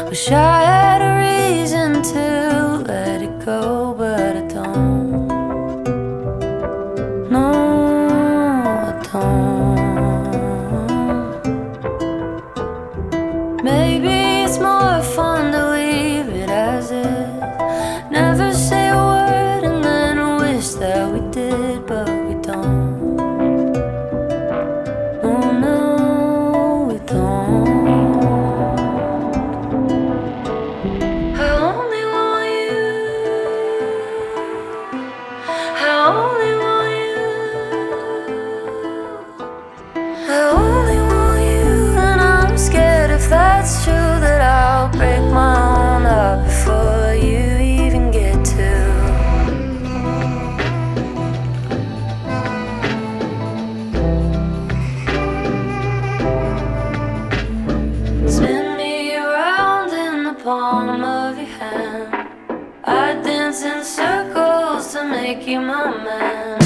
Wish I had a reason to let it go, but I don't. No, I don't. Maybe it's more fun to leave it as is. Never say a word and then wish that we did, but we don't. Oh no, we don't. I only want you. I only want you. I only want you. And I'm scared if that's true that I'll break my own heart before you even get to. Spin me around in the palm of your hand. I dance in circles to make you my man.